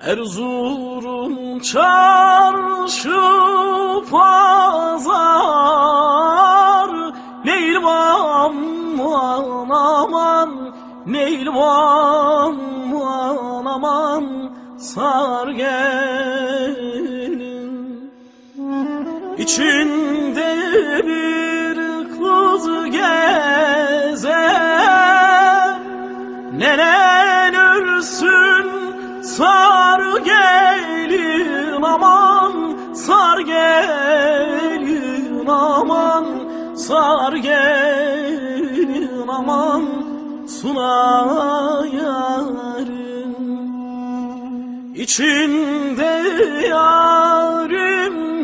Erzurum çarşı pazar, Leylvan aman, Leylvan aman, sar gelin. İçinde bir kız gezer, nenen ölsün, sar gelin aman, sar gelin aman, sar gelin aman, Suna yarın. İçinde yarim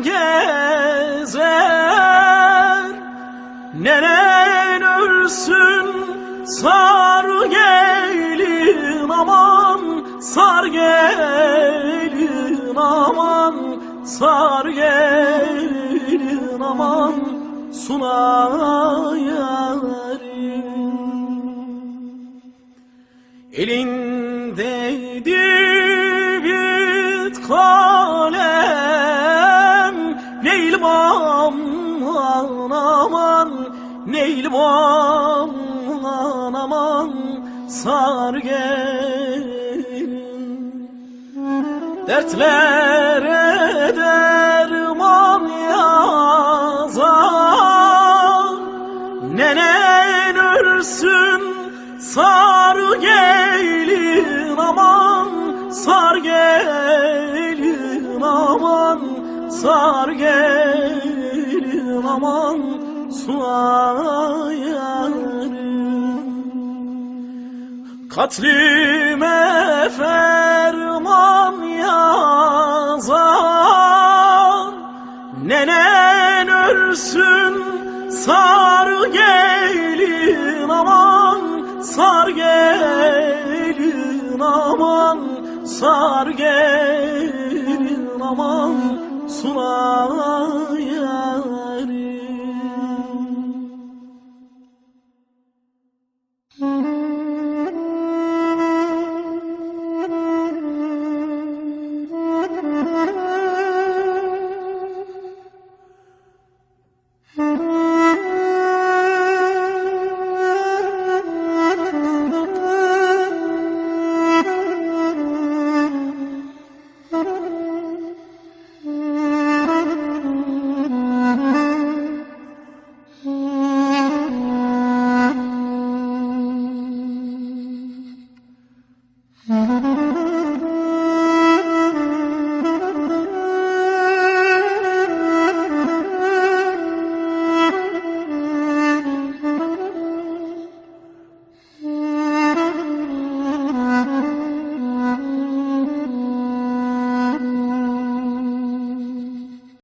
gezer, nenen ölsün, sar gelin aman, sar gelin aman, sar gelin aman, Suna yarın. Elindeydi bit kalem, Leylvan aman, Leylvan aman, sar gelin. Dertlere derman yazar, nenen ölsün, sar gelin aman, sar gelin aman, sar gelin aman, Suna yarın. Katlime ferman yazar, nenen ölsün, sar gelin aman, sar gelin aman, sar gelin aman, Suna